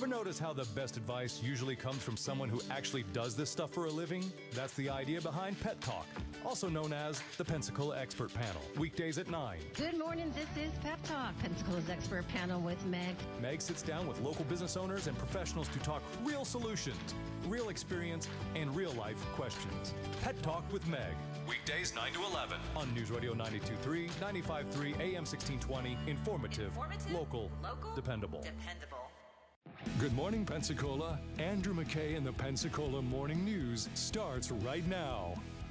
Ever notice how the best advice usually comes from someone who actually does this stuff for a living? That's the idea behind Pet Talk, also known as the Pensacola Expert Panel. Weekdays at 9. Good morning. This is Pet Talk, Pensacola's Expert Panel with Meg. Meg sits down with local business owners and professionals to talk real solutions, real experience, and real-life questions. Pet Talk with Meg. Weekdays 9 to 11 on News Radio 92.3, 95.3, AM 1620. Informative, local, dependable. Good morning, Pensacola. Andrew McKay and the Pensacola Morning News starts right now.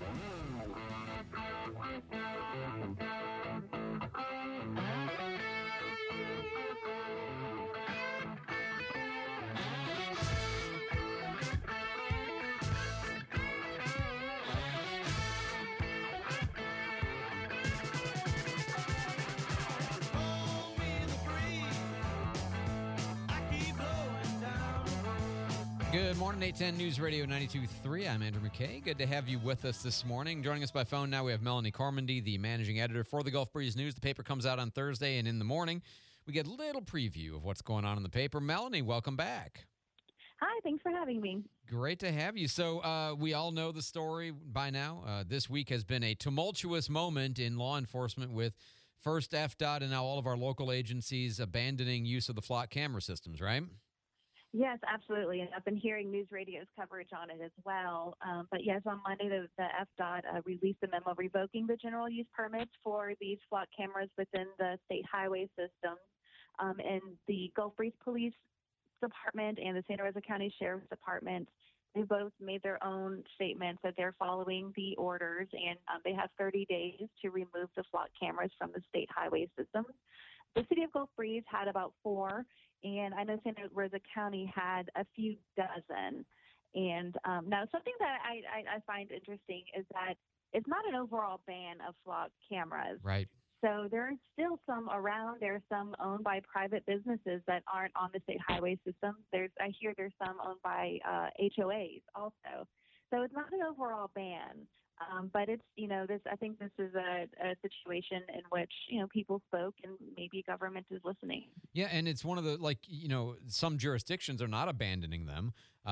Good morning, 810 News Radio 92.3. I'm Andrew McKay. Good to have you with us this morning. Joining us by phone now, we have Melanie Carmody, the managing editor for the Gulf Breeze News. The paper comes out on Thursday, and in the morning, we get a little preview of what's going on in the paper. Melanie, welcome back. Hi, thanks for having me. Great to have you. So we all know the story by now. This week has been a tumultuous moment in law enforcement with first FDOT and now all of our local agencies abandoning use of the flock camera systems, right? Yes, absolutely. And I've been hearing news radio's coverage on it as well. But yes, on Monday, the FDOT released a memo revoking the general use permits for these flock cameras within the state highway system. And the Gulf Breeze Police Department and the Santa Rosa County Sheriff's Department, they both made their own statements that they're following the orders, and they have 30 days to remove the flock cameras from the state highway system. The city of Gulf Breeze had about 4, and I know Santa Rosa County had a few dozen. And now something that I find interesting is that it's not an overall ban of flock cameras. Right. So there are still some around. There are some owned by private businesses that aren't on the state highway system. I hear there's some owned by HOAs also. So it's not an overall ban. But it's, I think this is a situation in which, people spoke and maybe government is listening. Yeah, and it's one of the, some jurisdictions are not abandoning them.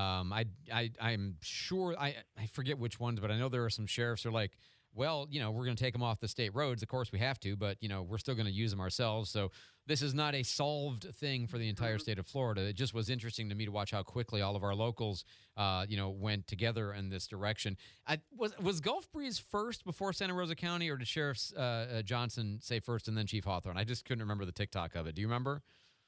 I'm sure, I forget which ones, but I know there are some sheriffs who are like, well, we're going to take them off the state roads. Of course we have to, but, we're still going to use them ourselves. So this is not a solved thing for the entire state of Florida. It just was interesting to me to watch how quickly all of our locals, went together in this direction. Was Gulf Breeze first before Santa Rosa County, or did Sheriff Johnson say first and then Chief Hawthorne? I just couldn't remember the TikTok of it. Do you remember?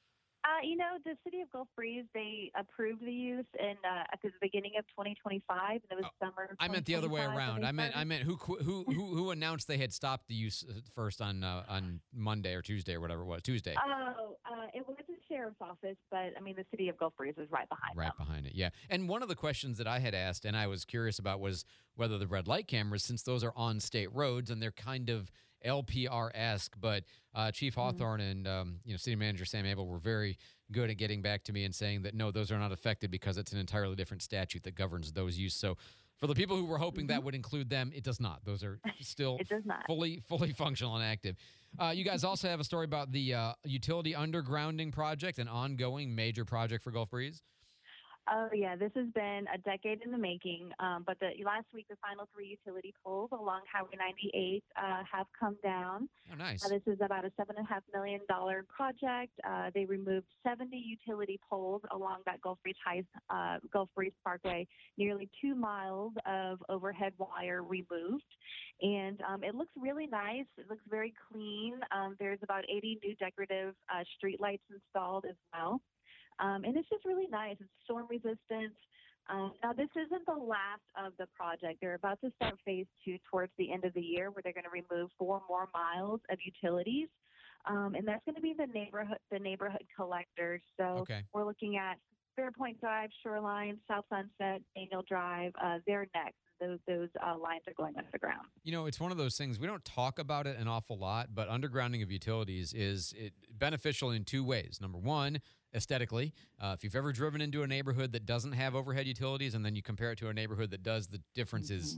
The city of Gulf Breeze, they approved the use at the beginning of 2025, and it was summer of 2025. I meant the other way around. I meant who announced they had stopped the use first on Monday or Tuesday or whatever it was. Tuesday. It was the sheriff's office, but the city of Gulf Breeze was right behind them. Right behind it, yeah. And one of the questions that I had asked and I was curious about was whether the red light cameras, since those are on state roads and they're kind of LPR-esque, but Chief Hawthorne and City Manager Sam Abel were very good at getting back to me and saying that no, those are not affected because it's an entirely different statute that governs those use. So for the people who were hoping that would include them, it does not. Those are still fully functional and active. You guys also have a story about the utility undergrounding project, an ongoing major project for Gulf Breeze. Oh, yeah, this has been a decade in the making, but last week the final 3 utility poles along Highway 98 have come down. Oh, nice. This is about a $7.5 million project. They removed 70 utility poles along that Gulf Breeze Parkway, nearly 2 miles of overhead wire removed. And it looks really nice. It looks very clean. There's about 80 new decorative street lights installed as well. And it's just really nice. It's storm resistant. Now, this isn't the last of the project. They're about to start phase 2 towards the end of the year, where they're going to remove 4 more miles of utilities. And that's going to be the neighborhood collectors. So We're looking at Fairpoint Drive, Shoreline, South Sunset, Daniel Drive. They're next. Those lines are going underground. It's one of those things. We don't talk about it an awful lot, but undergrounding of utilities is beneficial in 2 ways. Number one, aesthetically. If you've ever driven into a neighborhood that doesn't have overhead utilities and then you compare it to a neighborhood that does, the difference is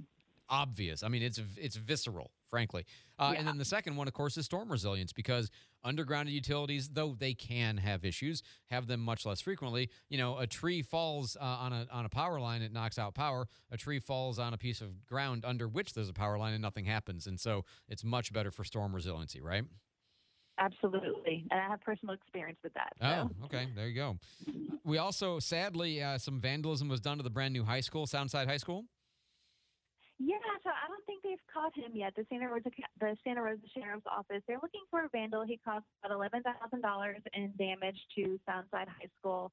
obvious. I mean, it's visceral, frankly. And then the second one, of course, is storm resilience, because underground utilities, though they can have issues, have them much less frequently. A tree falls on a power line, it knocks out power. A tree falls on a piece of ground under which there's a power line and nothing happens. And so it's much better for storm resiliency, right? Absolutely. And I have personal experience with that. So. Oh, okay. There you go. We also, sadly, some vandalism was done to the brand new high school, Soundside High School. Yeah, so I don't think they've caught him yet. The Santa Rosa Sheriff's Office, they're looking for a vandal. He caused about $11,000 in damage to Soundside High School.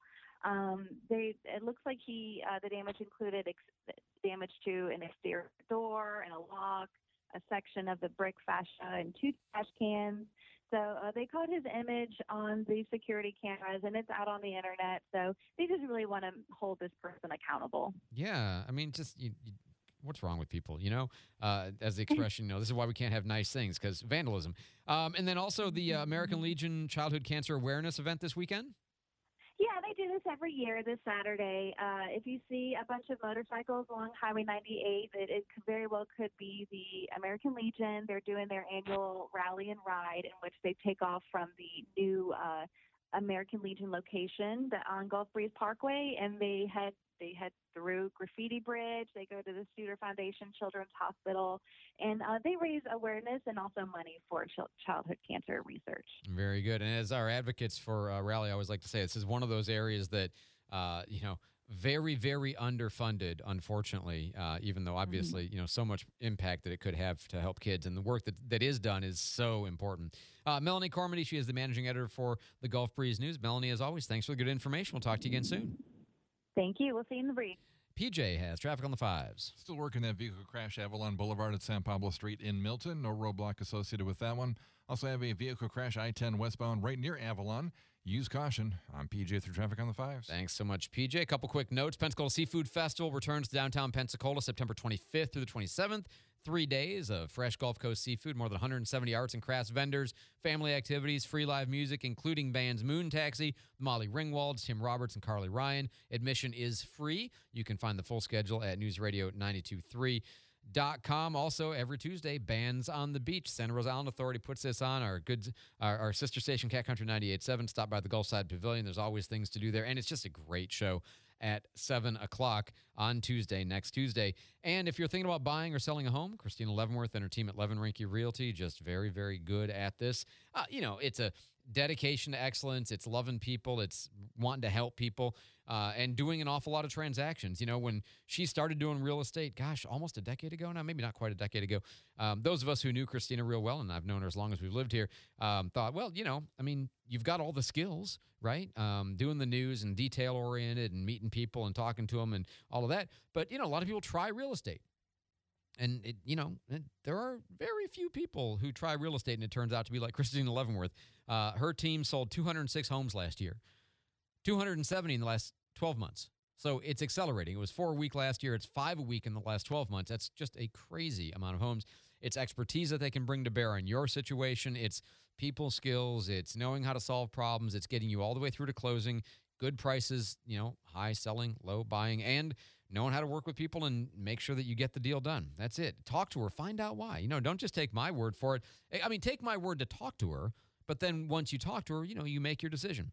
It looks like the damage included damage to an exterior door and a lock, a section of the brick fascia, and 2 trash cans. So they caught his image on the security cameras, and it's out on the internet. So they just really want to hold this person accountable. Yeah, I mean, just what's wrong with people? As the expression, this is why we can't have nice things, because vandalism. And then also the American Legion Childhood Cancer Awareness event this weekend. Yeah, they do this every year this Saturday. If you see a bunch of motorcycles along Highway 98, it very well could be the American Legion. They're doing their annual rally and ride, in which they take off from the new American Legion location on Gulf Breeze Parkway, and they head through Graffiti Bridge. They go to the Studer Foundation Children's Hospital, and they raise awareness and also money for childhood cancer research. Very good. And as our advocates for rally, I always like to say, this is one of those areas that, very, very underfunded, unfortunately, even though obviously, so much impact that it could have to help kids. And the work that is done is so important. Melanie Cormody, she is the managing editor for the Gulf Breeze News. Melanie, as always, thanks for the good information. We'll talk to you again soon. Thank you. We'll see you in the brief. PJ has traffic on the 5s. Still working that vehicle crash, Avalon Boulevard at San Pablo Street in Milton. No roadblock associated with that one. Also have a vehicle crash, I-10 westbound right near Avalon. Use caution. I'm PJ through traffic on the 5s. Thanks so much, PJ. A couple quick notes. Pensacola Seafood Festival returns to downtown Pensacola September 25th through the 27th. 3 days of fresh Gulf Coast seafood, more than 170 arts and crafts vendors, family activities, free live music, including bands Moon Taxi, Molly Ringwald, Tim Roberts, and Carly Ryan. Admission is free. You can find the full schedule at newsradio923.com. Also, every Tuesday, Bands on the Beach. Santa Rosa Island Authority puts this on. Our sister station, Cat Country 98.7. Stop by the Gulfside Pavilion. There's always things to do there, and it's just a great show at 7 o'clock on next Tuesday. And if you're thinking about buying or selling a home, Christina Leavenworth and her team at Levin Rinke Realty, just very, very good at this. It's a dedication to excellence. It's loving people. It's wanting to help people and doing an awful lot of transactions. When she started doing real estate, gosh, almost a decade ago now, maybe not quite a decade ago, those of us who knew Christina real well, and I've known her as long as we've lived here, thought, well, you've got all the skills, right? Doing the news and detail-oriented and meeting people and talking to them and all of that. But, a lot of people try real estate. And, there are very few people who try real estate, and it turns out to be like Christina Leavenworth. Her team sold 206 homes last year, 270 in the last 12 months. So it's accelerating. It was 4 a week last year. It's 5 a week in the last 12 months. That's just a crazy amount of homes. It's expertise that they can bring to bear on your situation. It's people skills. It's knowing how to solve problems. It's getting you all the way through to closing. Good prices, high selling, low buying, and knowing how to work with people and make sure that you get the deal done. That's it. Talk to her. Find out why. Don't just take my word for it. I mean, take my word to talk to her, but then once you talk to her, you make your decision.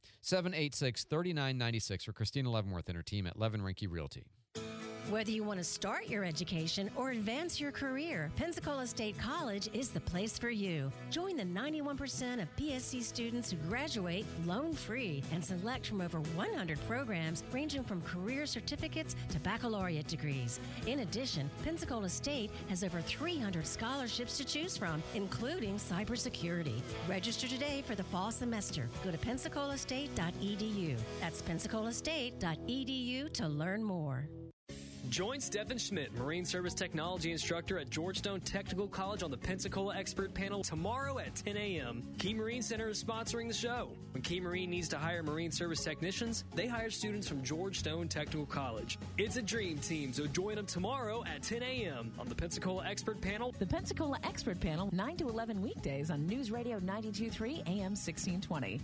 786-3996 for Christina Leavenworth and her team at Levin Rinke Realty. Whether you want to start your education or advance your career, Pensacola State College is the place for you. Join the 91% of PSC students who graduate loan-free and select from over 100 programs ranging from career certificates to baccalaureate degrees. In addition, Pensacola State has over 300 scholarships to choose from, including cybersecurity. Register today for the fall semester. Go to pensacolaState.edu. That's pensacolaState.edu to learn more. Join Stephen Schmidt, Marine Service Technology Instructor at Georgetown Technical College on the Pensacola Expert Panel tomorrow at 10 a.m. Key Marine Center is sponsoring the show. When Key Marine needs to hire Marine Service technicians, they hire students from Georgetown Technical College. It's a dream team, so join them tomorrow at 10 a.m. on the Pensacola Expert Panel. The Pensacola Expert Panel, 9 to 11 weekdays on News Radio 92.3 AM 1620.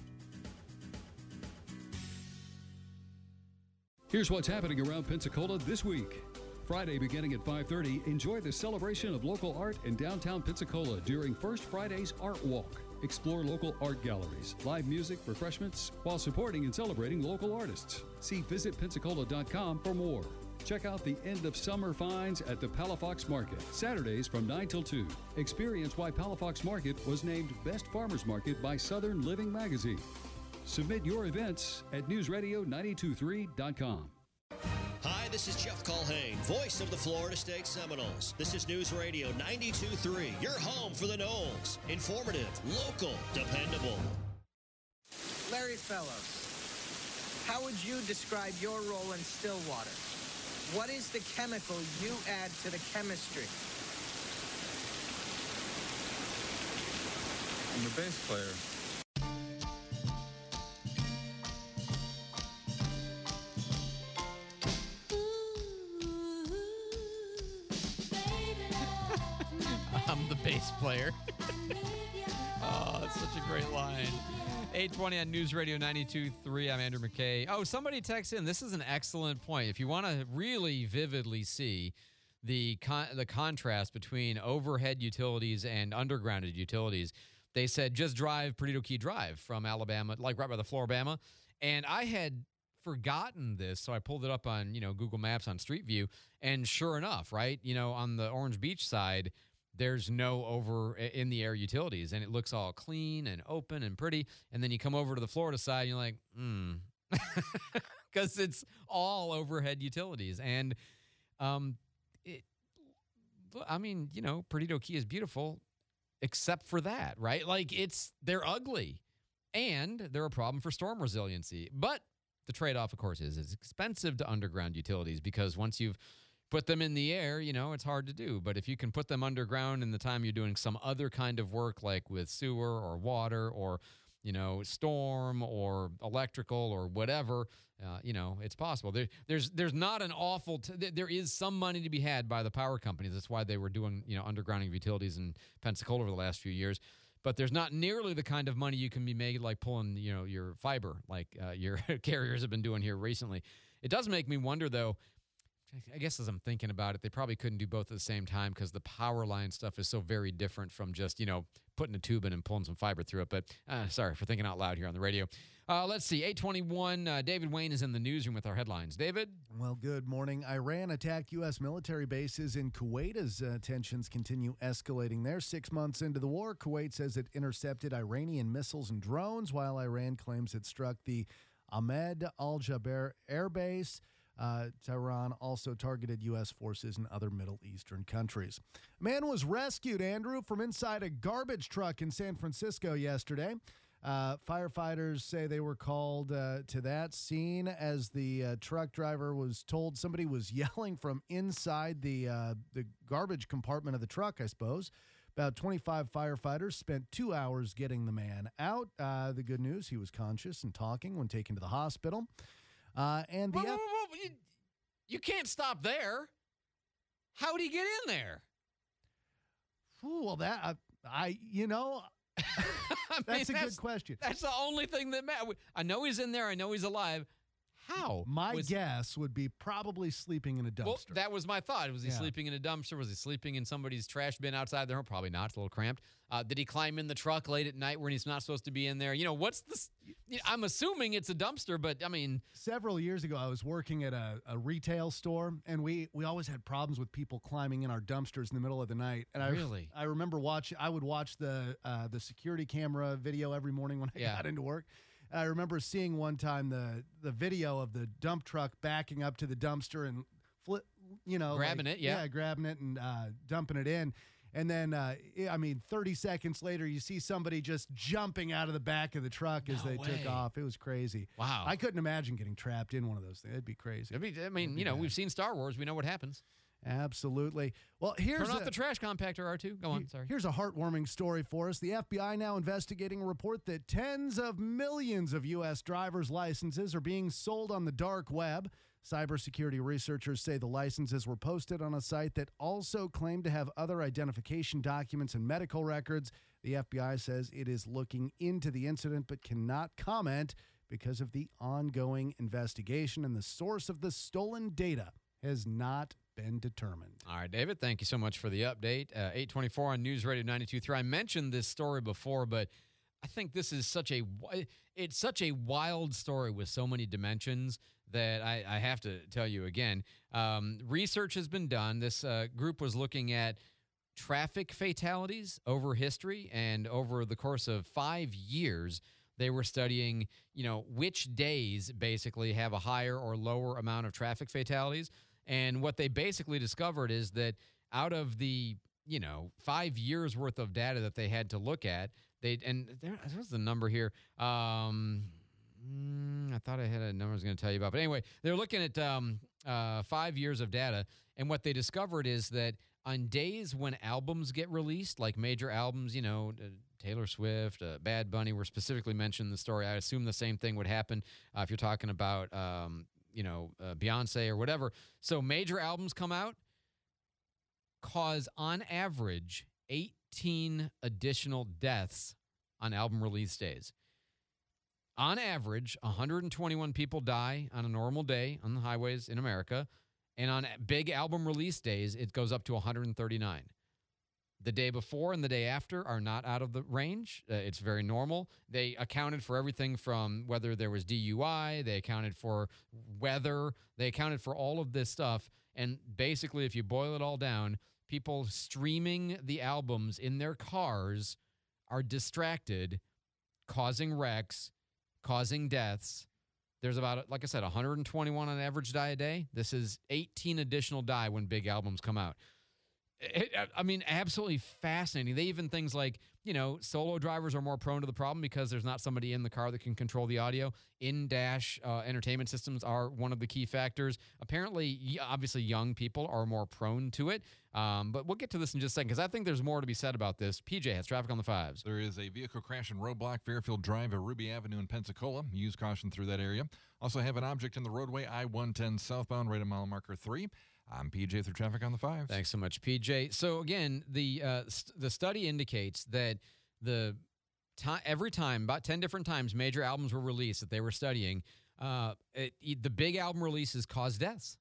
Here's what's happening around Pensacola this week. Friday beginning at 5:30, enjoy the celebration of local art in downtown Pensacola during First Friday's Art Walk. Explore local art galleries, live music, refreshments, while supporting and celebrating local artists. See visitpensacola.com for more. Check out the end of summer finds at the Palafox Market, Saturdays from 9 till 2. Experience why Palafox Market was named Best Farmers Market by Southern Living Magazine. Submit your events at newsradio923.com. Hi, this is Jeff Culhane, voice of the Florida State Seminoles. This is News Radio 92.3, your home for the Noles. Informative, local, dependable. Larry Fellows, how would you describe your role in Stillwater? What is the chemical you add to the chemistry? I'm the bass player. I'm the bass player. Oh, that's such a great line. 820 on News Radio 92.3. I'm Andrew McKay. Oh, somebody texts in. This is an excellent point. If you want to really vividly see the contrast between overhead utilities and undergrounded utilities, they said just drive Perdido Key Drive from Alabama, like right by the Floribama. And I had forgotten this, so I pulled it up on, Google Maps on Street View. And sure enough, right, on the Orange Beach side, there's no over in the air utilities, and it looks all clean and open and pretty. And then you come over to the Florida side, and you're like, because it's all overhead utilities. And Perdido Key is beautiful, except for that, right? Like they're ugly, and they're a problem for storm resiliency. But the trade-off, of course, is it's expensive to underground utilities because once you've put them in the air, it's hard to do. But if you can put them underground in the time you're doing some other kind of work, like with sewer or water or, storm or electrical or whatever, it's possible. There's not an awful, there is some money to be had by the power companies. That's why they were doing, undergrounding of utilities in Pensacola over the last few years. But there's not nearly the kind of money you can be made like pulling, your fiber, like your carriers have been doing here recently. It does make me wonder, though, I guess as I'm thinking about it, they probably couldn't do both at the same time because the power line stuff is so very different from just, putting a tube in and pulling some fiber through it. But sorry for thinking out loud here on the radio. Let's see. 821, David Wayne is in the newsroom with our headlines. David? Well, good morning. Iran attacked U.S. military bases in Kuwait as tensions continue escalating there. 6 months into the war, Kuwait says it intercepted Iranian missiles and drones, while Iran claims it struck the Ahmed al-Jaber air base. Tehran also targeted U.S. forces in other Middle Eastern countries. A man was rescued, Andrew, from inside a garbage truck in San Francisco yesterday. Firefighters say they were called to that scene as the truck driver was told somebody was yelling from inside the garbage compartment of the truck, I suppose. About 25 firefighters spent 2 hours getting the man out. The good news, he was conscious and talking when taken to the hospital. And the you can't stop there. How did he get in there? Well, that that's a good question. That's the only thing that matters. I know he's in there. I know he's alive. How? My guess would be probably sleeping in a dumpster. Well, that was my thought. Was he sleeping in a dumpster? Was he sleeping in somebody's trash bin outside their home? Probably not. It's a little cramped. Did he climb in the truck late at night when he's not supposed to be in there? What's this? I'm assuming it's a dumpster, but I mean. Several years ago, I was working at a retail store, and we always had problems with people climbing in our dumpsters in the middle of the night. And I remember I would watch the security camera video every morning when I got into work. I remember seeing one time the video of the dump truck backing up to the dumpster and grabbing it and dumping it in. And then, 30 seconds later, you see somebody just jumping out of the back of the truck as they took off. It was crazy. Wow. I couldn't imagine getting trapped in one of those things. It'd be crazy. We've seen Star Wars. We know what happens. Absolutely. Well, turn off the trash compactor, R2. Go on. Sorry. Here's a heartwarming story for us. The FBI now investigating a report that tens of millions of U.S. driver's licenses are being sold on the dark web. Cybersecurity researchers say the licenses were posted on a site that also claimed to have other identification documents and medical records. The FBI says it is looking into the incident but cannot comment because of the ongoing investigation, and the source of the stolen data has not been determined. All right, David, thank you so much for the update. 824 on News Radio 92.3. I mentioned this story before, but I think this is such a wild story with so many dimensions that I have to tell you again. Research has been done. This group was looking at traffic fatalities over history, and over the course of 5 years, they were studying, which days basically have a higher or lower amount of traffic fatalities. And what they basically discovered is that out of the, 5 years worth of data that they had to look at, there's the number here. I thought I had a number I was going to tell you about. But anyway, they're looking at 5 years of data. And what they discovered is that on days when albums get released, like major albums, Taylor Swift, Bad Bunny were specifically mentioned in the story. I assume the same thing would happen if you're talking about, Beyonce or whatever. So major albums come out, cause on average 18 additional deaths on album release days. On average, 121 people die on a normal day on the highways in America. And on big album release days, it goes up to 139. The day before and the day after are not out of the range. It's very normal. They accounted for everything from whether there was DUI. They accounted for weather. They accounted for all of this stuff. And basically, if you boil it all down, people streaming the albums in their cars are distracted, causing wrecks, causing deaths. There's about, like I said, 121 on average die a day. This is 18 additional die when big albums come out. Absolutely fascinating. They even things like, solo drivers are more prone to the problem because there's not somebody in the car that can control the audio. In-dash entertainment systems are one of the key factors. Apparently, obviously, young people are more prone to it. But we'll get to this in just a second because I think there's more to be said about this. PJ has traffic on the fives. There is a vehicle crash in roadblock Fairfield Drive at Ruby Avenue in Pensacola. Use caution through that area. Also have an object in the roadway, I-110 southbound, right at mile marker 3. I'm PJ through traffic on the fives. Thanks so much, PJ. So again, the study indicates that every time, about 10 different times, major albums were released that they were studying. The big album releases cause deaths.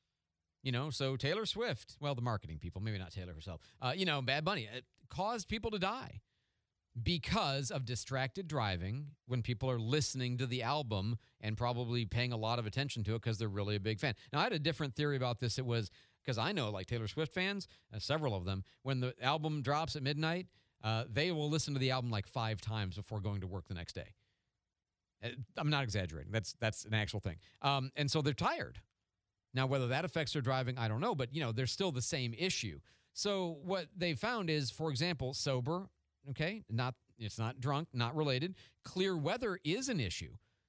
So Taylor Swift, well, the marketing people, maybe not Taylor herself. Bad Bunny, it caused people to die because of distracted driving when people are listening to the album and probably paying a lot of attention to it because they're really a big fan. Now, I had a different theory about this. It was because I know, like Taylor Swift fans, several of them, when the album drops at midnight, they will listen to the album like 5 times before going to work the next day. I'm not exaggerating. That's an actual thing. And so they're tired. Now, whether that affects their driving, I don't know, but, there's still the same issue. So what they found is, for example, sober, okay, it's not drunk, not related. Clear weather is an issue.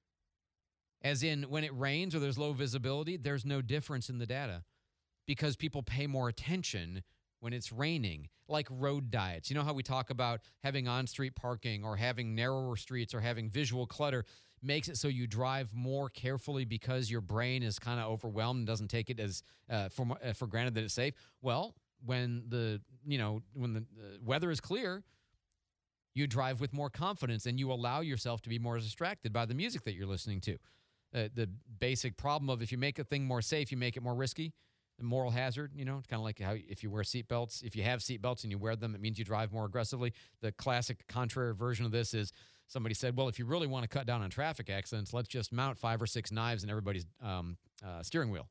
As in, when it rains or there's low visibility, there's no difference in the data because people pay more attention when it's raining, like road diets. You know how we talk about having on-street parking or having narrower streets or having visual clutter makes it so you drive more carefully because your brain is kind of overwhelmed and doesn't take it as for granted that it's safe. Well, when the weather is clear, you drive with more confidence and you allow yourself to be more distracted by the music that you're listening to. The basic problem of if you make a thing more safe, you make it more risky. The moral hazard, it's kind of like how if you wear seatbelts, if you have seatbelts and you wear them, it means you drive more aggressively. The classic contrary version of this is somebody said, well, if you really want to cut down on traffic accidents, let's just mount 5 or 6 knives in everybody's steering wheel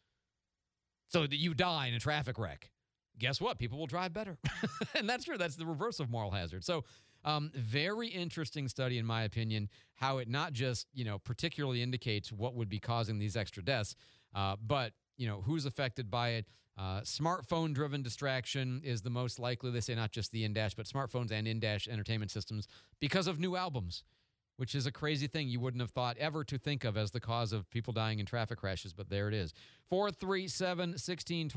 so that you die in a traffic wreck. Guess what? People will drive better. And that's true. That's the reverse of moral hazard. So very interesting study, in my opinion, how it not just, particularly indicates what would be causing these extra deaths, but, who's affected by it. Smartphone-driven distraction is the most likely. They say not just the in-dash, but smartphones and in-dash entertainment systems because of new albums, which is a crazy thing you wouldn't have thought ever to think of as the cause of people dying in traffic crashes, but there it is. 437-1620,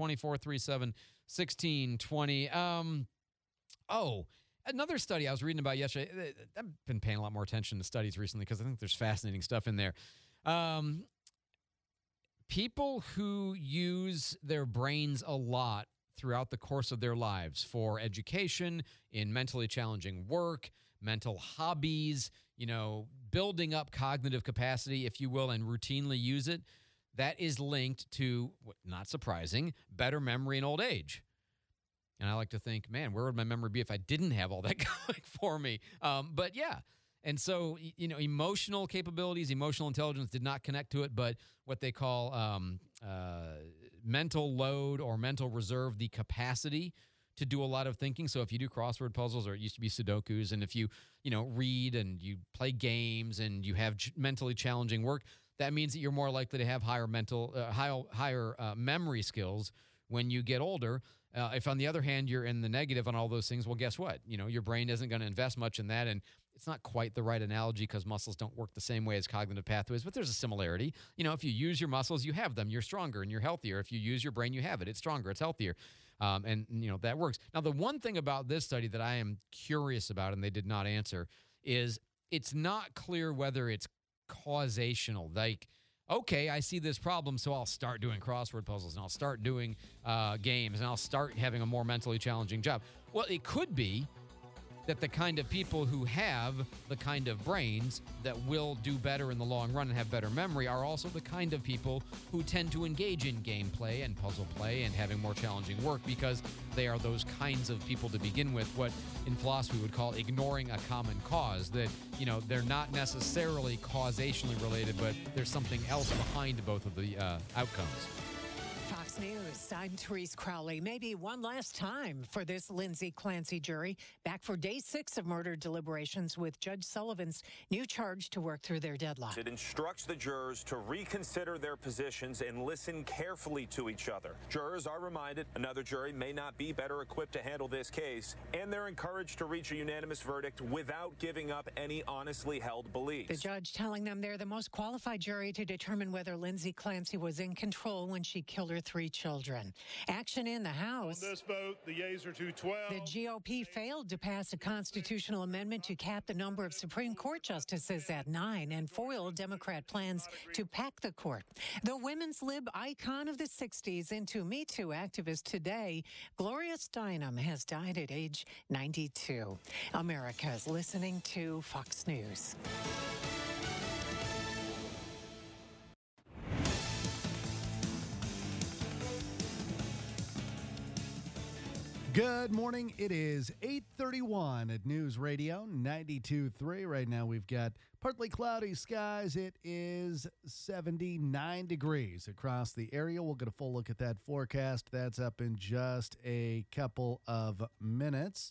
437-1620. Another study I was reading about yesterday. I've been paying a lot more attention to studies recently because I think there's fascinating stuff in there. People who use their brains a lot throughout the course of their lives for education, in mentally challenging work, mental hobbies, building up cognitive capacity, if you will, and routinely use it, that is linked to, not surprising, better memory in old age. And I like to think, man, where would my memory be if I didn't have all that going for me? But yeah. And so, emotional capabilities, emotional intelligence did not connect to it, but what they call mental load or mental reserve, the capacity to do a lot of thinking. So if you do crossword puzzles, or it used to be Sudokus, and if you, read and you play games and you have mentally challenging work, that means that you're more likely to have higher memory skills when you get older. If, on the other hand, you're in the negative on all those things, well, guess what? Your brain isn't going to invest much in that, and it's not quite the right analogy because muscles don't work the same way as cognitive pathways, but there's a similarity. If you use your muscles, you have them. You're stronger and you're healthier. If you use your brain, you have it. It's stronger. It's healthier. And that works. Now, the one thing about this study that I am curious about, and they did not answer, is it's not clear whether it's causational. Like, okay, I see this problem, so I'll start doing crossword puzzles, and I'll start doing games, and I'll start having a more mentally challenging job. Well, it could be that the kind of people who have the kind of brains that will do better in the long run and have better memory are also the kind of people who tend to engage in gameplay and puzzle play and having more challenging work, because they are those kinds of people to begin with, what in philosophy would call ignoring a common cause, that, they're not necessarily causationally related, but there's something else behind both of the outcomes. Fox News, I'm Therese Crowley. Maybe one last time for this Lindsay Clancy jury. Back for day 6 of murder deliberations with Judge Sullivan's new charge to work through their deadline. It instructs the jurors to reconsider their positions and listen carefully to each other. Jurors are reminded another jury may not be better equipped to handle this case, and they're encouraged to reach a unanimous verdict without giving up any honestly held beliefs. The judge telling them they're the most qualified jury to determine whether Lindsay Clancy was in control when she killed her 3 children. Action in the House. On this vote, the yeas are 212. The GOP failed to pass a constitutional amendment to cap the number of Supreme Court justices at 9 and foiled Democrat plans to pack the court. The women's lib icon of the 60s into Me Too activist today, Gloria Steinem, has died at age 92. America is listening to Fox News. Good morning. It is 8:31 at News Radio 92.3. Right now we've got partly cloudy skies. It is 79 degrees across the area. We'll get a full look at that forecast. That's up in just a couple of minutes.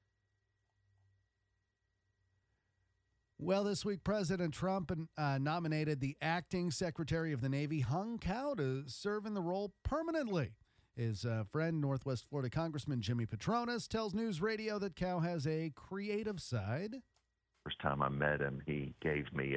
Well, this week, President Trump nominated the acting Secretary of the Navy, Hung Cao, to serve in the role permanently. His friend, Northwest Florida Congressman Jimmy Patronis, tells News Radio that Cao has a creative side. First time I met him, he gave me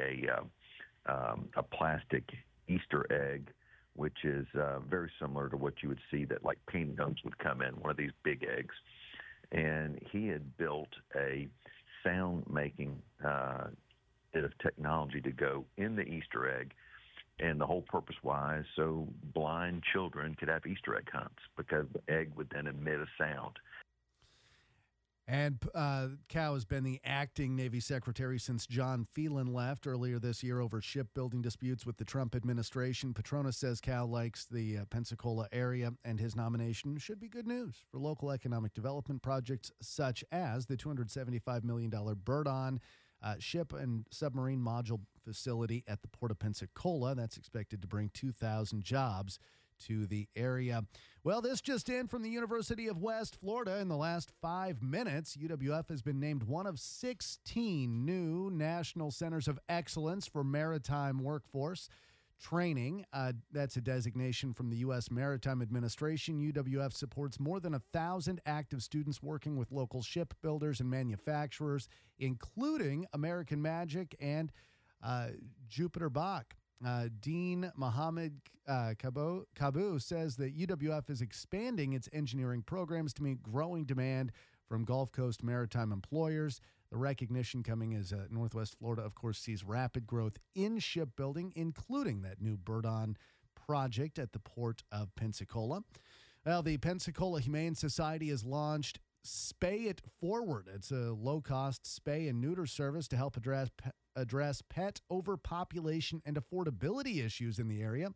a plastic Easter egg, which is very similar to what you would see that like painting guns would come in, one of these big eggs. And he had built a sound-making bit of technology to go in the Easter egg. And the whole purpose was so blind children could have Easter egg hunts, because the egg would then emit a sound. And Cao has been the acting Navy Secretary since John Phelan left earlier this year over shipbuilding disputes with the Trump administration. Patronis says Cao likes the Pensacola area, and his nomination should be good news for local economic development projects such as the $275 million Bird-On ship and submarine module facility at the Port of Pensacola. That's expected to bring 2,000 jobs to the area. Well, this just in from the University of West Florida. In the last 5 minutes, UWF has been named one of 16 new National Centers of Excellence for Maritime Workforce Training. That's a designation from the U.S. Maritime Administration. UWF supports more than 1,000 active students working with local shipbuilders and manufacturers, including American Magic and Jupiter Bach. Dean Mohammed Kabu says that UWF is expanding its engineering programs to meet growing demand from Gulf Coast maritime employers. The recognition coming as Northwest Florida, of course, sees rapid growth in shipbuilding, including that new Bird-On project at the Port of Pensacola. Well, the Pensacola Humane Society has launched Spay It Forward. It's a low-cost spay and neuter service to help address pet overpopulation and affordability issues in the area.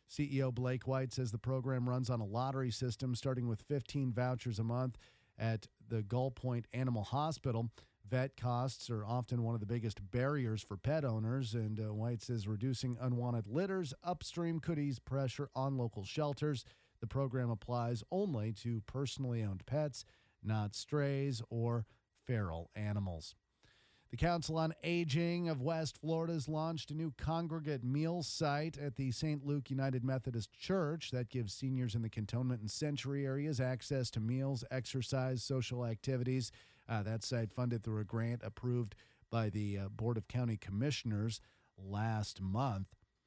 CEO Blake White says the program runs on a lottery system starting with 15 vouchers a month at the Gull Point Animal Hospital. Vet costs are often one of the biggest barriers for pet owners, and White says reducing unwanted litters upstream could ease pressure on local shelters. The program applies only to personally owned pets, not strays or feral animals. The Council on Aging of West Florida has launched a new congregate meal site at the St. Luke United Methodist Church that gives seniors in the Cantonment and Century areas access to meals, exercise, social activities. That site funded through a grant approved by the Board of County Commissioners last month.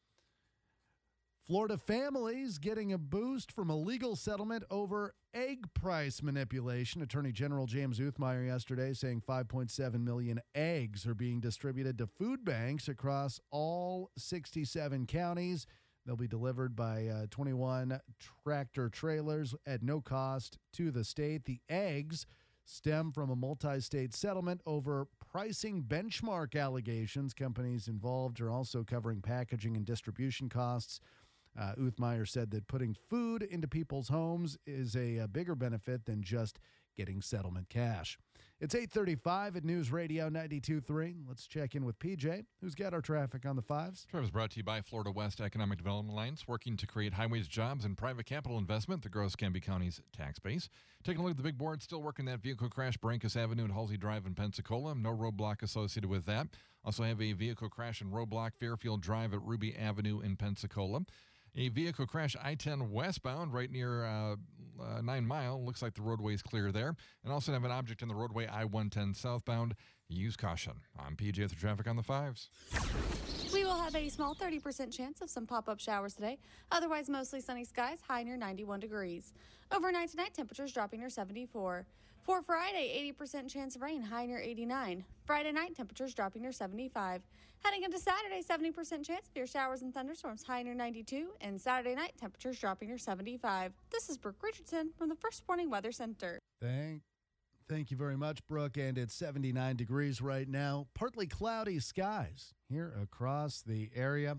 Florida families getting a boost from a legal settlement over egg price manipulation. Attorney General James Uthmeier yesterday saying 5.7 million eggs are being distributed to food banks across all 67 counties. They'll be delivered by 21 tractor trailers at no cost to the state. The eggs stem from a multi-state settlement over pricing benchmark allegations. Companies involved are also covering packaging and distribution costs. Uthmeier said that putting food into people's homes is a bigger benefit than just getting settlement cash. It's 8:35 at News Radio 92.3. Let's check in with PJ, who's got our traffic on the fives. Traffic is brought to you by Florida West Economic Development Alliance, working to create highways, jobs, and private capital investment that grows Canby County's tax base. Taking a look at the big board, still working that vehicle crash, Brancas Avenue and Halsey Drive in Pensacola. No roadblock associated with that. Also have a vehicle crash and roadblock Fairfield Drive at Ruby Avenue in Pensacola. A vehicle crash I-10 westbound right near 9 Mile. Looks like the roadway is clear there. And also have an object in the roadway I-110 southbound. Use caution. I'm PJ with the traffic on the fives. We will have a small 30% chance of some pop-up showers today. Otherwise, mostly sunny skies, high near 91 degrees. Overnight tonight, temperatures dropping near 74. For Friday, 80% chance of rain, high near 89. Friday night, temperatures dropping near 75. Heading into Saturday, 70% chance of your showers and thunderstorms, high near 92. And Saturday night, temperatures dropping near 75. This is Brooke Richardson from the First Warning Weather Center. Thank you very much, Brooke. And it's 79 degrees right now. Partly cloudy skies here across the area.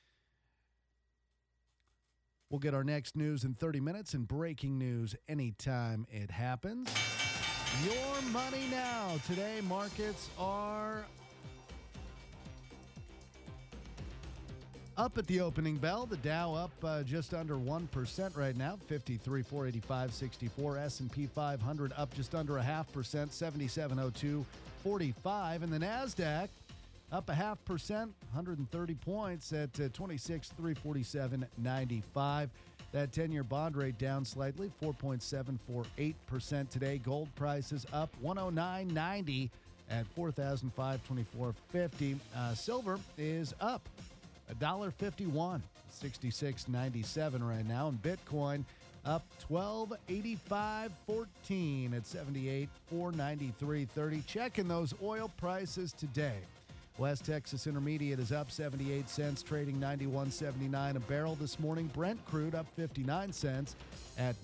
We'll get our next news in 30 minutes and breaking news anytime it happens. Your money now. Today, markets are up at the opening bell. The Dow up just under 1% right now, 53,485.64. S&P 500 up just under 0.5%, 7702.45. And the NASDAQ up 0.5%, 130 points at 26,347.95. That 10-year bond rate down slightly, 4.748% today. Gold prices up $109.90 at $4,524.50. Silver is up $1.51, 66.97 right now. And Bitcoin up $12.85.14 at 78,493.30. Checking those oil prices today. West Texas Intermediate is up 78 cents, trading 91.79 a barrel this morning. Brent crude up 59 cents at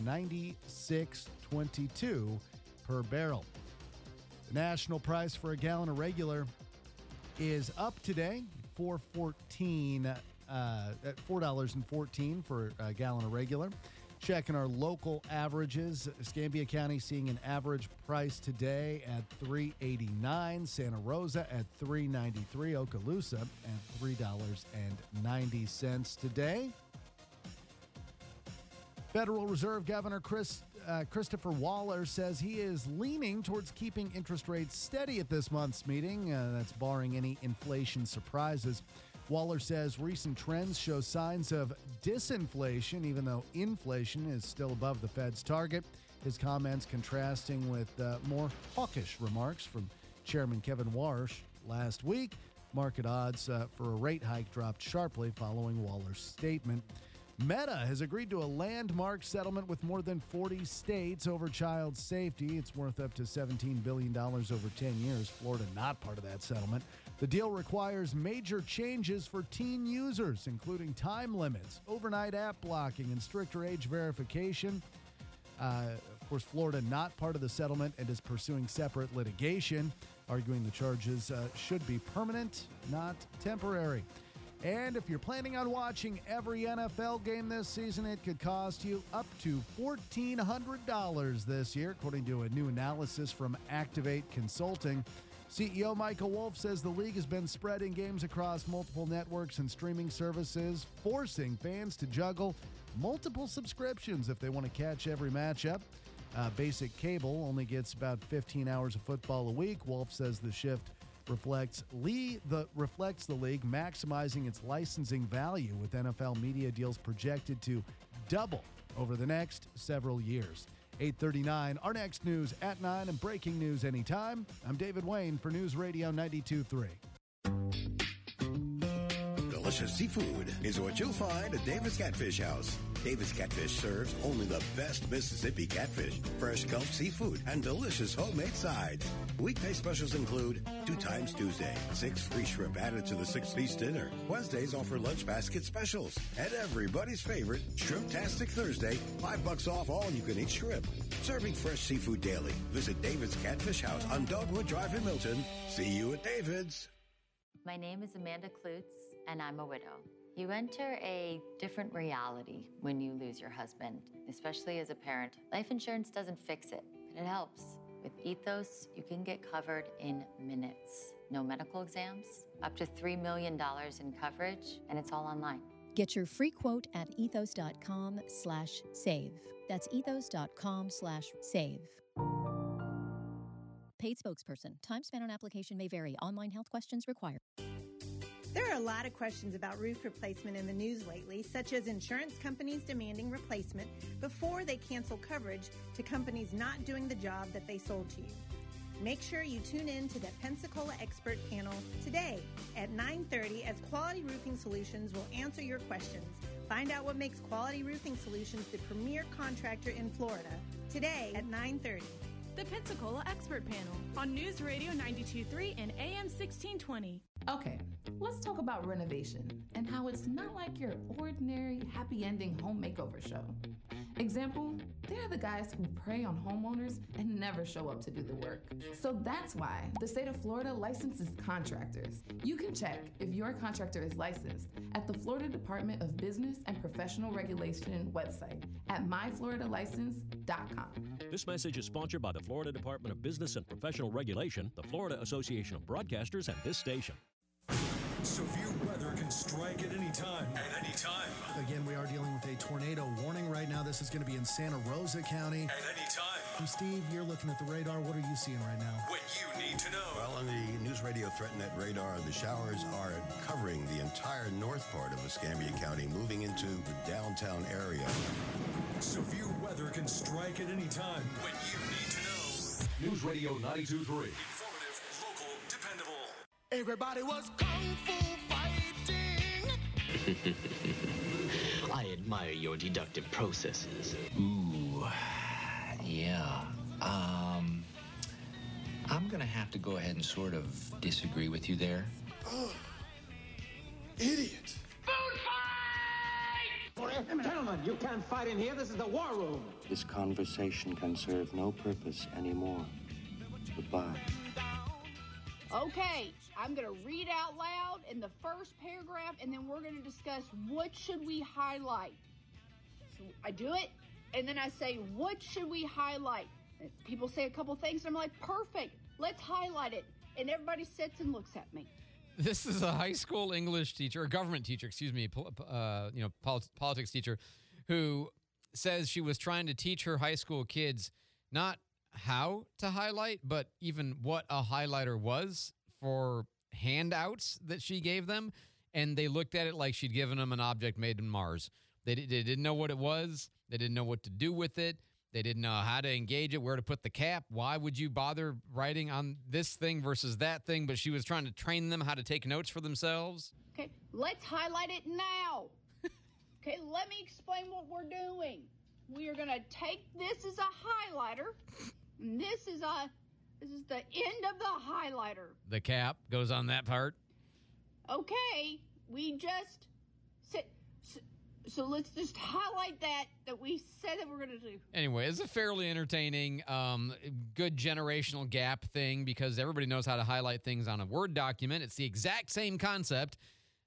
96.22 per barrel. The national price for a gallon of regular is up today, $4.14 for a gallon of regular. Checking our local averages, Escambia County seeing an average price today at $3.89, Santa Rosa at $3.93, Okaloosa at $3.90 today. Federal Reserve Governor Christopher Waller says he is leaning towards keeping interest rates steady at this month's meeting. That's barring any inflation surprises. Waller says recent trends show signs of disinflation, even though inflation is still above the Fed's target. His comments contrasting with more hawkish remarks from Chairman Kevin Warsh last week. Market odds for a rate hike dropped sharply following Waller's statement. Meta has agreed to a landmark settlement with more than 40 states over child safety. It's worth up to $17 billion over 10 years. Florida not part of that settlement. The deal requires major changes for teen users, including time limits, overnight app blocking, and stricter age verification. Of course, Florida not part of the settlement and is pursuing separate litigation, arguing the charges should be permanent, not temporary. And if you're planning on watching every NFL game this season, it could cost you up to $1,400 this year, according to a new analysis from Activate Consulting. CEO Michael Wolff says the league has been spreading games across multiple networks and streaming services, forcing fans to juggle multiple subscriptions if they want to catch every matchup. Basic cable only gets about 15 hours of football a week. Wolff says the shift reflects the league maximizing its licensing value, with NFL media deals projected to double over the next several years. 8:39, our next news at 9 and breaking news anytime. I'm David Wayne for News Radio 92.3. Delicious seafood is what you'll find at Davis Catfish House. Davis Catfish serves only the best Mississippi catfish, fresh Gulf seafood, and delicious homemade sides. Weekday specials include 2 times Tuesday, 6 free shrimp added to the 6-piece dinner. Wednesdays offer lunch basket specials. And everybody's favorite, Shrimptastic Thursday, $5 off all you-can-eat shrimp. Serving fresh seafood daily. Visit David's Catfish House on Dogwood Drive in Milton. See you at David's. My name is Amanda Klutz, and I'm a widow. You enter a different reality when you lose your husband, especially as a parent. Life insurance doesn't fix it, but it helps. With Ethos, you can get covered in minutes. No medical exams, up to $3 million in coverage, and it's all online. Get your free quote at ethos.com/save. That's ethos.com/save. Paid spokesperson. Time spent on application may vary. Online health questions required. There are a lot of questions about roof replacement in the news lately, such as insurance companies demanding replacement before they cancel coverage to companies not doing the job that they sold to you. Make sure you tune in to the Pensacola Expert Panel today at 9:30 as Quality Roofing Solutions will answer your questions. Find out what makes Quality Roofing Solutions the premier contractor in Florida today at 9:30. The Pensacola Expert Panel on News Radio 92.3 and AM 1620. Okay, let's talk about renovation and how it's not like your ordinary happy ending home makeover show. Example, they're the guys who prey on homeowners and never show up to do the work. So that's why the state of Florida licenses contractors. You can check if your contractor is licensed at the Florida Department of Business and Professional Regulation website at myfloridalicense.com. This message is sponsored by the Florida Department of Business and Professional Regulation, the Florida Association of Broadcasters, and this station. Severe weather can strike at any time. At any time. Again, we are dealing with a tornado warning right now. This is going to be in Santa Rosa County. At any time. And Steve, you're looking at the radar. What are you seeing right now? When you need to know. Well, on the News Radio ThreatNet radar, the showers are covering the entire north part of Escambia County, moving into the downtown area. Severe weather can strike at any time. When you need to know. News Radio 92.3. Informative, local, dependable. Everybody was kung fu fighting. I admire your deductive processes. Ooh, yeah. I'm gonna have to go ahead and sort of disagree with you there. Oh, idiot. Gentlemen, you can't fight in here. This is the war room. This conversation can serve no purpose anymore. Goodbye. Okay, I'm going to read out loud in the first paragraph, and then we're going to discuss what should we highlight. So I do it, and then I say, what should we highlight? And people say a couple things, and I'm like, perfect, let's highlight it. And everybody sits and looks at me. This is a high school English teacher, or government teacher, excuse me, politics teacher, who says she was trying to teach her high school kids not how to highlight, but even what a highlighter was for handouts that she gave them. And they looked at it like she'd given them an object made in Mars. They didn't know what it was. They didn't know what to do with it. They didn't know how to engage it, where to put the cap. Why would you bother writing on this thing versus that thing? But she was trying to train them how to take notes for themselves. Okay, let's highlight it now. Okay, let me explain what we're doing. We are going to take this as a highlighter. And this is the end of the highlighter. The cap goes on that part. Okay, we just sit. So let's just highlight that we said that we're going to do. Anyway, it's a fairly entertaining, good generational gap thing because everybody knows how to highlight things on a Word document. It's the exact same concept.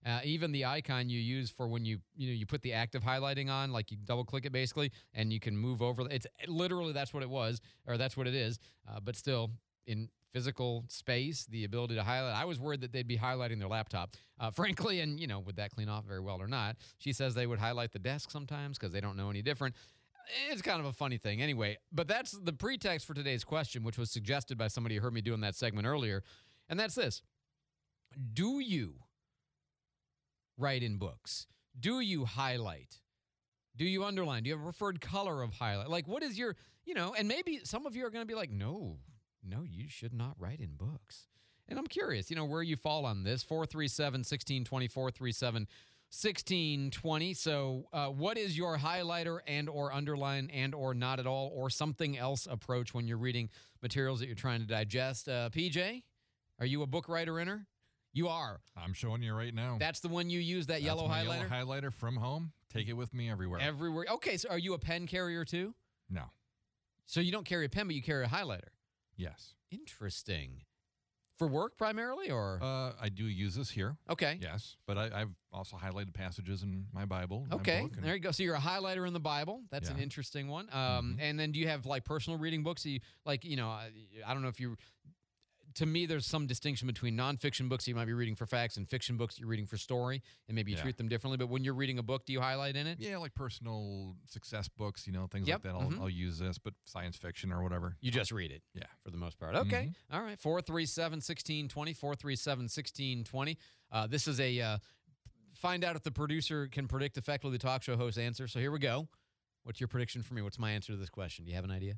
Even the icon you use for when you put the active highlighting on, like you double click it basically, and you can move over. It's literally that's what it was, or that's what it is. But still, in physical space, the ability to highlight. I was worried that they'd be highlighting their laptop, frankly, and would that clean off very well or not? She says they would highlight the desk sometimes because they don't know any different. It's kind of a funny thing. Anyway, but that's the pretext for today's question, which was suggested by somebody who heard me doing that segment earlier, and that's this. Do you write in books? Do you highlight? Do you underline? Do you have a preferred color of highlight? Like, what is your, and maybe some of you are going to be like, no, you should not write in books. And I'm curious, where you fall on this. 437-1620, 437-1620. So what is your highlighter and or underline and or not at all or something else approach when you're reading materials that you're trying to digest? PJ, are you a book writer-inner? You are. I'm showing you right now. That's the one you use, that That's yellow my highlighter? Yellow highlighter from home. Take it with me everywhere. Everywhere. Okay, so are you a pen carrier too? No. So you don't carry a pen, but you carry a highlighter? Yes. Interesting. For work primarily, or? I do use this here. Okay. Yes, but I've also highlighted passages in my Bible. Okay, there you go. So you're a highlighter in the Bible. That's an interesting one. And then do you have like personal reading books? I don't know if you... To me, there's some distinction between nonfiction books you might be reading for facts and fiction books you're reading for story, and maybe you treat them differently. But when you're reading a book, do you highlight in it? Yeah, like personal success books, things like that. I'll use this, but science fiction or whatever. You just read it. Yeah. For the most part. Okay. All right. 437-1620, 437-1620. This is a find out if the producer can predict effectively the talk show host answer. So here we go. What's your prediction for me? What's my answer to this question? Do you have an idea?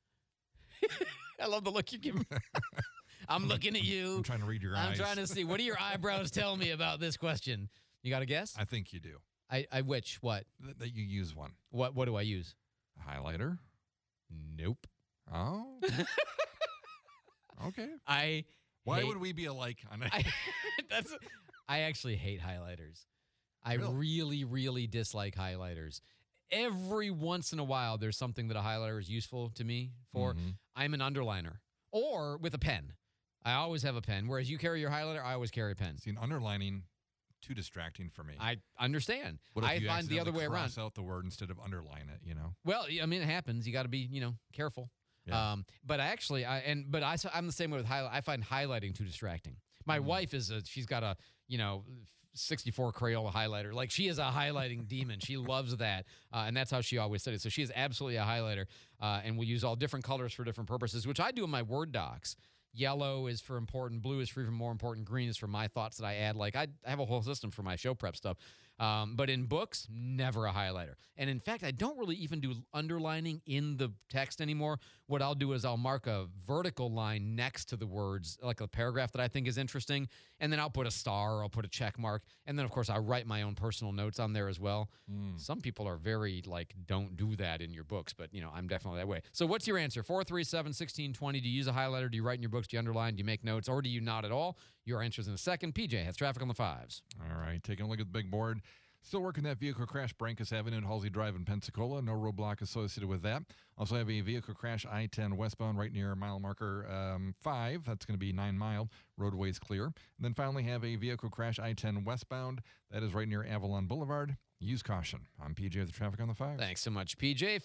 I love the look you give me. I'm looking at you. I'm trying to read your eyes. I'm trying to see. What do your eyebrows tell me about this question? You got a guess? I think you do. What? That you use one. What do I use? A highlighter? Nope. Oh. Okay. Why would we be alike on it? I actually hate highlighters. I really, really dislike highlighters. Every once in a while, there's something that a highlighter is useful to me for. I'm an underliner. Or with a pen. I always have a pen. Whereas you carry your highlighter, I always carry a pen. See, underlining, too distracting for me. I understand. What if I find the other way around. Cross out the word instead of underline it, Well, I mean, it happens. You got to be, careful. Yeah. But actually, I'm the same way with highlight. I find highlighting too distracting. My wife she's got a, 64 Crayola highlighter. Like, she is a highlighting demon. She loves that. And that's how she always studies. So she is absolutely a highlighter. And we'll use all different colors for different purposes, which I do in my Word docs. Yellow is for important. Blue is for even more important. Green is for my thoughts that I add. Like, I have a whole system for my show prep stuff. But in books, never a highlighter. And in fact, I don't really even do underlining in the text anymore. What I'll do is I'll mark a vertical line next to the words, like a paragraph that I think is interesting, and then I'll put a star or I'll put a check mark. And then, of course, I'll write my own personal notes on there as well. Some people are very, don't do that in your books, but, I'm definitely that way. So what's your answer? 437-1620. Do you use a highlighter? Do you write in your books? Do you underline? Do you make notes? Or do you not at all? Your answer's in a second. PJ has traffic on the 5s. All right, taking a look at the big board. Still working that vehicle crash, Brancos Avenue and Halsey Drive in Pensacola. No roadblock associated with that. Also have a vehicle crash, I-10 westbound right near mile marker 5. That's going to be 9 Mile. Roadway's clear. And then finally have a vehicle crash, I-10 westbound. That is right near Avalon Boulevard. Use caution. I'm PJ with the traffic on the 5. Thanks so much, PJ.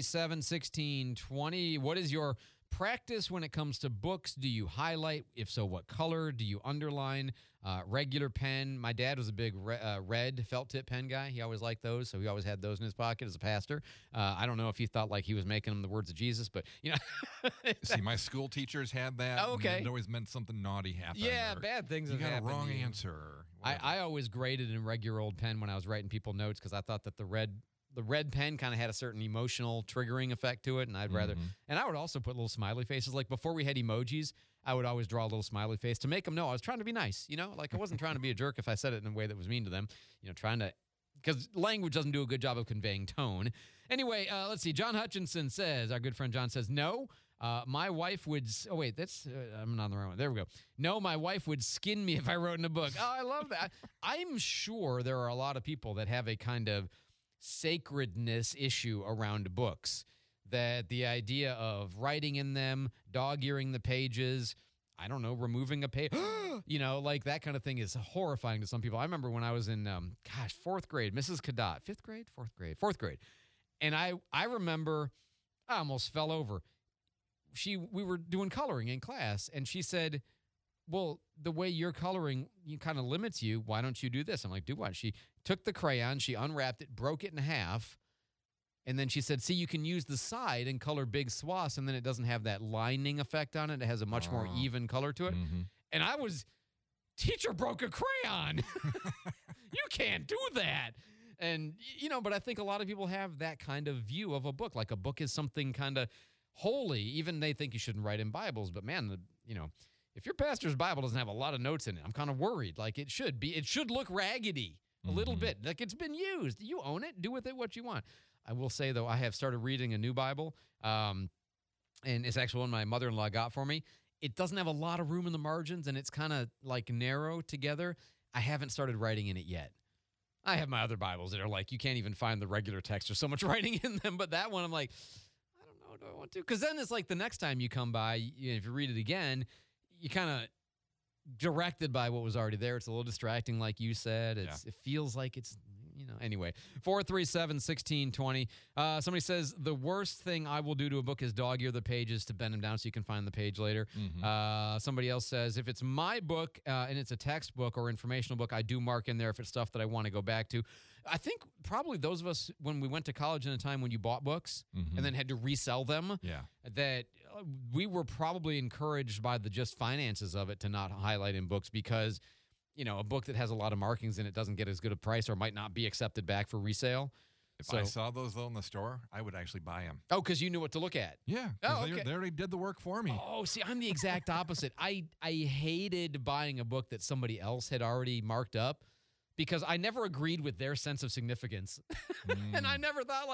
437-1620. What is your practice when it comes to books? Do you highlight? If so, what color? Do you underline? Regular pen. My dad was a big red felt tip pen guy. He always liked those, so he always had those in his pocket as a pastor. I don't know if he thought like he was making them the words of Jesus, but See, my school teachers had that. Oh, okay. It always meant something naughty happened. Yeah, bad things you have got happened. a wrong answer. I always graded in regular old pen when I was writing people notes because I thought that the red pen kind of had a certain emotional triggering effect to it, and I'd rather. And I would also put little smiley faces. Like before we had emojis, I would always draw a little smiley face to make them know I was trying to be nice. Like I wasn't trying to be a jerk if I said it in a way that was mean to them. Trying to, because language doesn't do a good job of conveying tone. Anyway, let's see. John Hutchinson says, our good friend John says, no. My wife would. Oh wait, that's I'm not on the wrong one. There we go. No, my wife would skin me if I wrote in a book. Oh, I love that. I'm sure there are a lot of people that have a kind of sacredness issue around books, that the idea of writing in them, dog-earing the pages, I don't know, removing a page, like that kind of thing is horrifying to some people. I remember when I was in, fourth grade, Mrs. Cadot, fourth grade. And I remember I almost fell over. We were doing coloring in class, and she said, well, the way you're coloring kind of limits you. Why don't you do this? I'm like, do what? She took the crayon, she unwrapped it, broke it in half, and then she said, see, you can use the side and color big swaths, and then it doesn't have that lining effect on it. It has a much more even color to it. Mm-hmm. And teacher broke a crayon. You can't do that. And, but I think a lot of people have that kind of view of a book. Like a book is something kind of holy. Even they think you shouldn't write in Bibles. But, man, if your pastor's Bible doesn't have a lot of notes in it, I'm kind of worried. Like it should be. It should look raggedy a little bit. Like it's been used. You own it. Do with it what you want. I will say, though, I have started reading a new Bible. And it's actually one my mother-in-law got for me. It doesn't have a lot of room in the margins, and it's kind of like narrow together. I haven't started writing in it yet. I have my other Bibles that are like, you can't even find the regular text. There's so much writing in them. But that one, I'm like, I don't know, do I want to? Because then it's like the next time you come by, if you read it again, you kind of directed by what was already there. It's a little distracting, like you said. It feels like it's, anyway. 437-1620. Somebody says, the worst thing I will do to a book is dog ear the pages to bend them down so you can find the page later. Somebody else says, if it's my book and it's a textbook or informational book, I do mark in there if it's stuff that I want to go back to. I think probably those of us, when we went to college in a time when you bought books and then had to resell them, that we were probably encouraged by the just finances of it to not highlight in books because, a book that has a lot of markings in it doesn't get as good a price or might not be accepted back for resale. If I saw those, though, in the store, I would actually buy them. Oh, because you knew what to look at. Yeah, because they already did the work for me. Oh, see, I'm the exact opposite. I hated buying a book that somebody else had already marked up because I never agreed with their sense of significance. And I never thought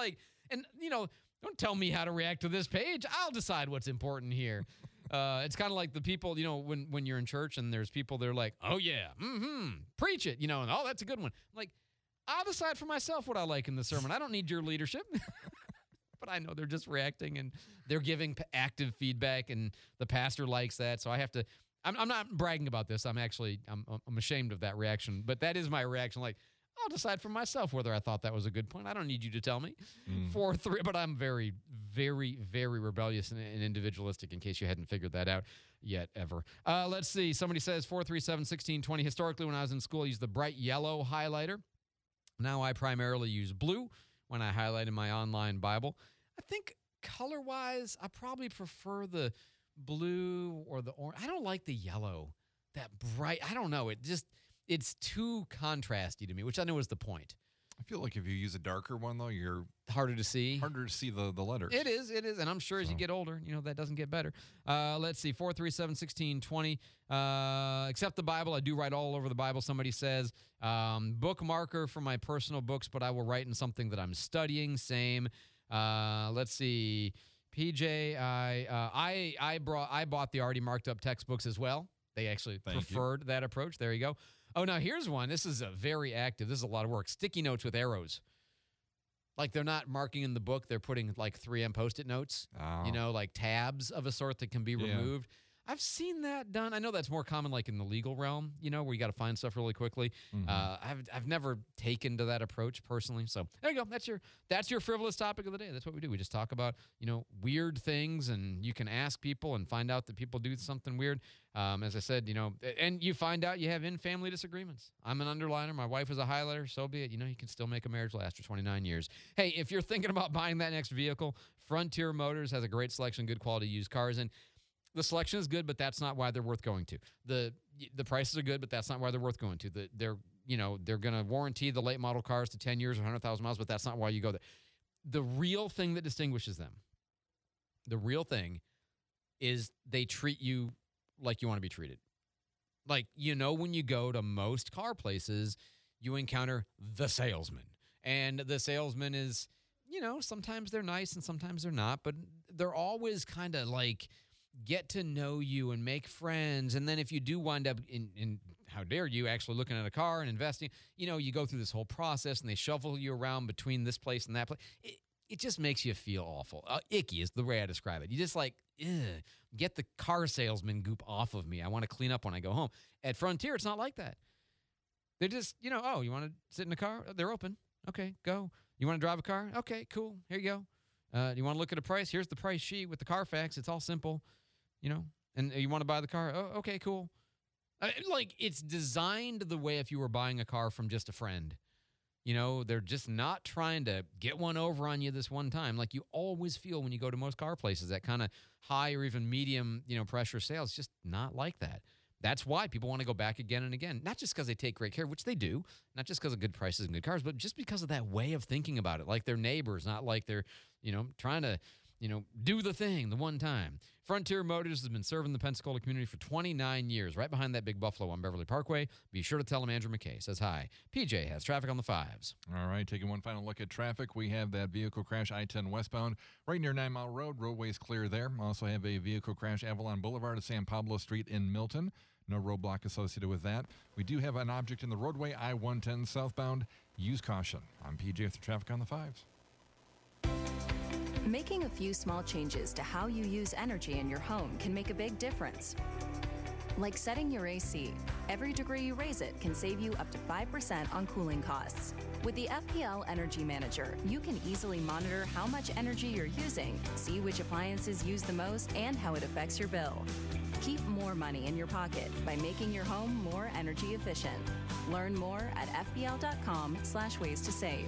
don't tell me how to react to this page. I'll decide what's important here. It's kind of like the people, when you're in church and there's people, they're like, oh, yeah, preach it, and oh, that's a good one. I'm like, I'll decide for myself what I like in the sermon. I don't need your leadership. But I know they're just reacting and they're giving active feedback, and the pastor likes that. So I have to, I'm not bragging about this. I'm ashamed of that reaction. But that is my reaction. Like, I'll decide for myself whether I thought that was a good point. I don't need you to tell me. 4-3, but I'm very, very, very rebellious and individualistic in case you hadn't figured that out yet ever. Let's see. Somebody says 437-1620. Historically, when I was in school, I used the bright yellow highlighter. Now I primarily use blue when I highlight in my online Bible. I think color-wise, I probably prefer the blue or the orange. I don't like the yellow, that bright. I don't know. It's too contrasty to me, which I know is the point. I feel like if you use a darker one, though, you're harder to see the letters. It is, and I'm sure as you get older, that doesn't get better. Let's see, 437-1620. Except the Bible, I do write all over the Bible. Somebody says bookmarker for my personal books, but I will write in something that I'm studying. Same. Let's see, PJ, I bought the already marked up textbooks as well. They actually preferred that approach. There you go. Oh, now here's one. This is a very active. This is a lot of work. Sticky notes with arrows. Like they're not marking in the book. They're putting like 3M Post-it notes, like tabs of a sort that can be removed. I've seen that done. I know that's more common like in the legal realm, where you got to find stuff really quickly. I've never taken to that approach personally. So there you go. That's your frivolous topic of the day. That's what we do. We just talk about, weird things, and you can ask people and find out that people do something weird. As I said, and you find out you have in-family disagreements. I'm an underliner. My wife is a highlighter. So be it. You can still make a marriage last for 29 years. Hey, if you're thinking about buying that next vehicle, Frontier Motors has a great selection, good quality used cars, and the selection is good, but that's not why they're worth going to. The prices are good, but that's not why they're worth going to. They're going to warranty the late model cars to 10 years or 100,000 miles, but that's not why you go there. The real thing that distinguishes them, the real thing is they treat you like you want to be treated. Like, when you go to most car places, you encounter the salesman. And the salesman is, sometimes they're nice and sometimes they're not, but they're always kind of like get to know you and make friends. And then if you do wind up in how dare you actually looking at a car and investing, you go through this whole process and they shuffle you around between this place and that place. it just makes you feel awful. Icky is the way I describe it. You just like, get the car salesman goop off of me. I want to clean up when I go home. At Frontier, it's not like that. They're just, you want to sit in a car? They're open. Okay, go. You want to drive a car? Okay, cool. Here you go. You want to look at a price? Here's the price sheet with the Carfax. It's all simple, And you want to buy the car? Oh, okay, cool. It's designed the way if you were buying a car from just a friend. They're just not trying to get one over on you this one time. Like you always feel when you go to most car places, that kind of high or even medium, pressure sales, just not like that. That's why people want to go back again and again. Not just because they take great care, which they do, not just because of good prices and good cars, but just because of that way of thinking about it, like they're neighbors, not like they're, trying to, do the thing the one time. Frontier Motors has been serving the Pensacola community for 29 years, right behind that big Buffalo on Beverly Parkway. Be sure to tell them Andrew McKay says hi. PJ has traffic on the 5s. All right, taking one final look at traffic. We have that vehicle crash I-10 westbound right near 9 Mile Road. Roadway's clear there. Also have a vehicle crash Avalon Boulevard to San Pablo Street in Milton. No roadblock associated with that. We do have an object in the roadway, I-110 southbound. Use caution. I'm PJ with the traffic on the 5s. Making a few small changes to how you use energy in your home can make a big difference. Like setting your AC. Every degree you raise it can save you up to 5% on cooling costs. With the FPL Energy Manager, you can easily monitor how much energy you're using, see which appliances use the most, and how it affects your bill. Keep more money in your pocket by making your home more energy efficient. Learn more at fpl.com/ways to save.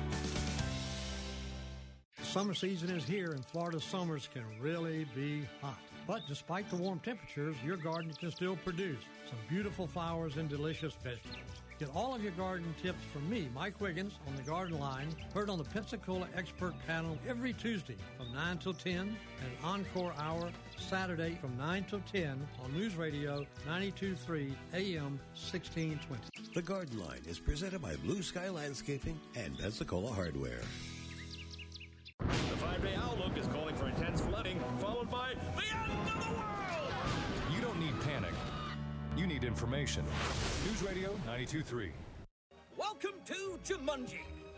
Summer season is here, and Florida summers can really be hot. But despite the warm temperatures, your garden can still produce some beautiful flowers and delicious vegetables. Get all of your garden tips from me, Mike Wiggins, on the Garden Line, heard on the Pensacola Expert Panel every Tuesday from 9 till 10, and an encore hour Saturday from 9 till 10 on News Radio 92.3 AM 1620. The Garden Line is presented by Blue Sky Landscaping and Pensacola Hardware. The 5-day outlook is calling for intense flooding, followed by the end of the world! You don't need panic. You need information. News Radio 92.3. Welcome to Jumanji.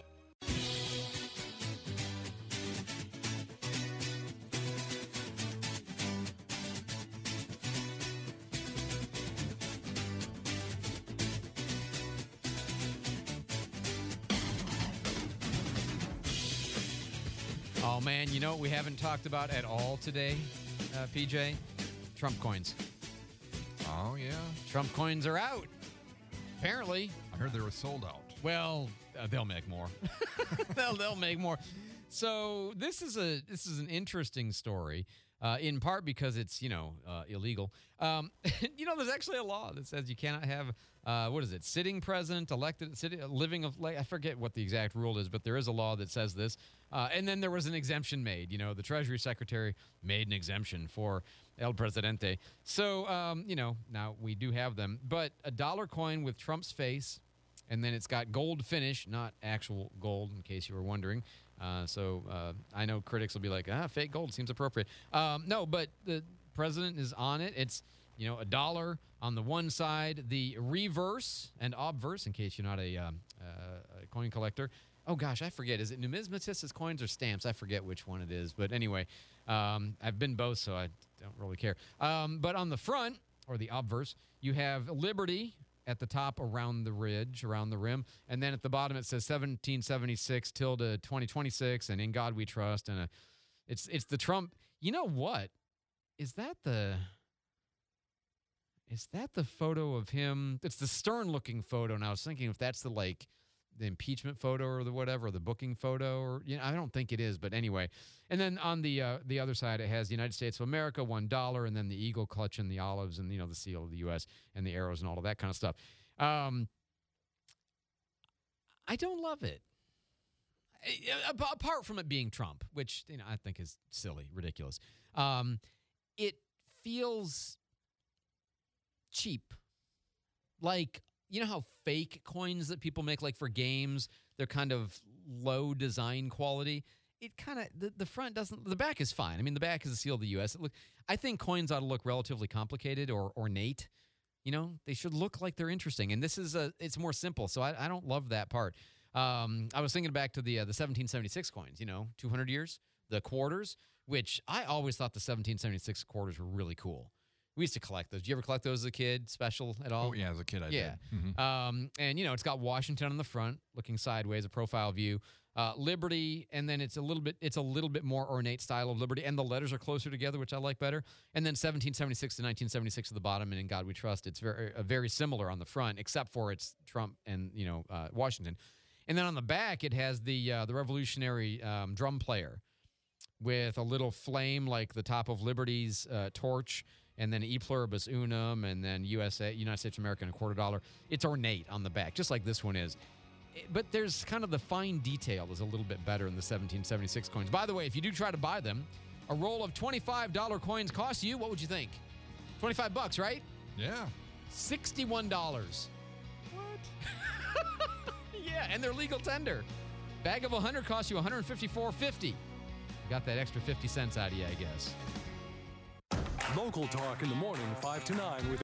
Oh, man, you know what we haven't talked about at all today, PJ? Trump coins. Oh, yeah. Trump coins are out. Apparently. I heard they were sold out. Well, they'll make more. they'll make more. So this is an interesting story, in part because it's, illegal. There's actually a law that says you cannot have, sitting president, elected, living of, I forget what the exact rule is, but there is a law that says this. And then there was an exemption made. The Treasury Secretary made an exemption for El Presidente. So, now we do have them. But a dollar coin with Trump's face, and then it's got gold finish, not actual gold, in case you were wondering. I know critics will be like, fake gold seems appropriate. No, but the president is on it. It's, a dollar on the one side, the reverse and obverse, in case you're not a coin collector. Oh, gosh, I forget. Is it numismatists' coins or stamps? I forget which one it is. But anyway, I've been both, so I don't really care. But on the front, or the obverse, you have Liberty at the top around the ridge, around the rim. And then at the bottom, it says 1776 till to 2026, and In God We Trust. And it's the Trump. You know what? Is that the photo of him? It's the stern-looking photo. And I was thinking if that's the impeachment photo or the whatever, or the booking photo, or I don't think it is, but anyway. And then on the other side, it has the United States of America, $1, and then the eagle clutching the olives, and the seal of the U.S. and the arrows and all of that kind of stuff. I don't love it. Apart from it being Trump, which I think is silly, ridiculous. It feels cheap, like. You know how fake coins that people make, like for games, they're kind of low design quality? It kind of, the front doesn't, the back is fine. I mean, the back is the seal of the U.S. I think coins ought to look relatively complicated or ornate. They should look like they're interesting. And this is it's more simple, so I don't love that part. I was thinking back to the 1776 coins, 200 years, the quarters, which I always thought the 1776 quarters were really cool. We used to collect those. Did you ever collect those as a kid, special at all? Oh, yeah, as a kid I did. And, it's got Washington on the front, looking sideways, a profile view. Liberty, and then it's a little bit more ornate style of Liberty, and the letters are closer together, which I like better. And then 1776 to 1976 at the bottom, and In God We Trust. It's very similar on the front, except for it's Trump and Washington. And then on the back, it has the Revolutionary drum player with a little flame like the top of Liberty's torch, and then E Pluribus Unum, and then United States of America, and $quarter. It's ornate on the back, just like this one is. But there's kind of the fine detail is a little bit better in the 1776 coins. By the way, if you do try to buy them, a roll of $25 coins costs you, what would you think? $25, right? Yeah. $61. What? Yeah, and they're legal tender. Bag of 100 costs you $154.50. Got that extra 50 cents out of you, I guess. Local talk in the morning, 5 to 9 with